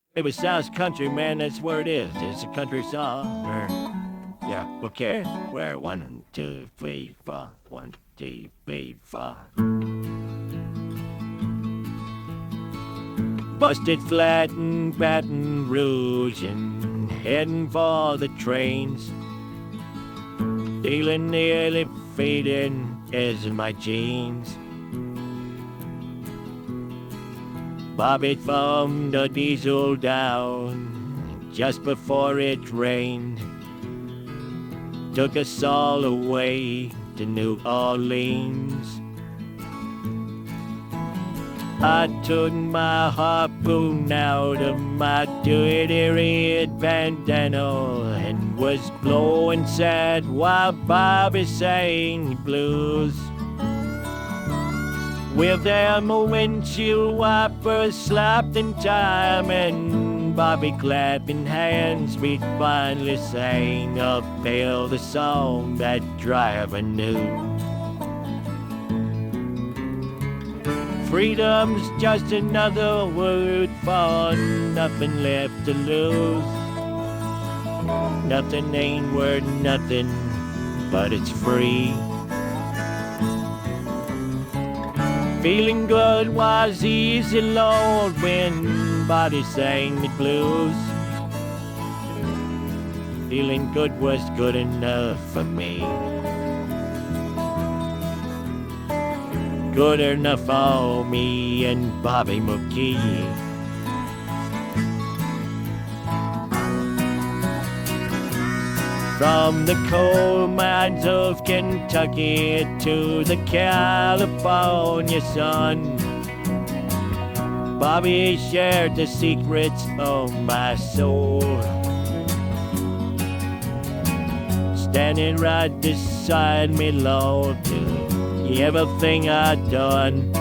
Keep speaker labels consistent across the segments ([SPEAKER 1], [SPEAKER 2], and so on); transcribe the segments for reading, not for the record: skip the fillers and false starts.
[SPEAKER 1] It was South Country, man, that's where it is. It's a country song. Yeah, okay. Where? 1, 2, 3, 4. 1, 2, 3, 4. Busted flat in Baton Rouge and heading for the trains. Feeling nearly fading as in my jeans. Bobby found the diesel down just before it rained. Took us all away to New Orleans. I took my harpoon out of my dirty red bandana and was blowing sad while Bobby sang blues. With them windshield wipers slapped in time and Bobby clapping hands, we finally sang uphill the song that driver knew. Freedom's just another word for nothing left to lose. Nothing ain't worth nothing, but it's free. Feeling good was easy, Lord, when Bobby sang the blues. Feeling good was good enough for me. Good enough for me and Bobby McGee. From the coal mines of Kentucky to the California sun, Bobby shared the secrets of my soul. Standing right beside me, Lord, to everything I'd done.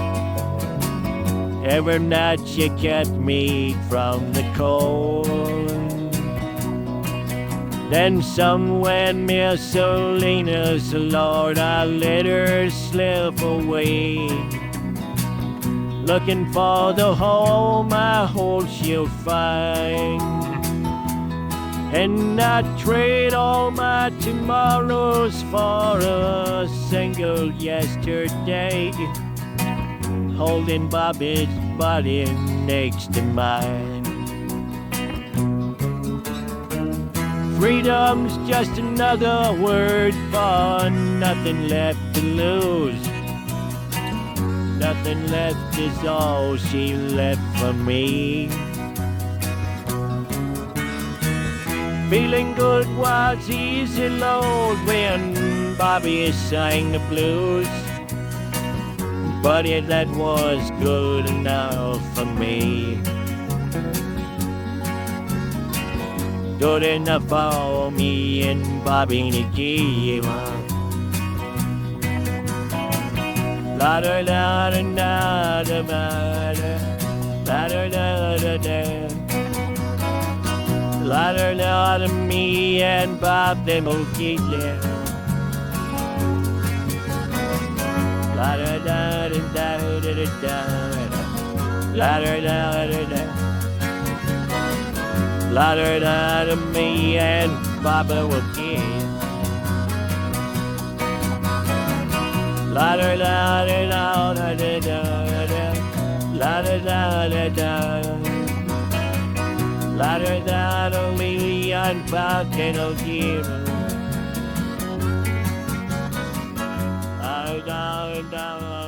[SPEAKER 1] Every night she kept me from the cold. Then somewhere near Salinas, Lord, I let her slip away. Looking for the home I hope she'll find. And I'd trade all my tomorrows for a single yesterday, holding Bobby's body next to mine. Freedom's just another word for nothing left to lose. Nothing left is all she left for me. Feeling good was easy, Lord, when Bobby sang the blues. Buddy, that was good enough for me. Good enough for me and Bobby McGee. La da da da da da da da da da da. La da da da, me and Bobby McGee. La da da da da da da. La da da da da. La da da da, me and Bobby McGee. La da da da da da da da. La da da da da. La da da da, me and Bobby McGee. La da da da.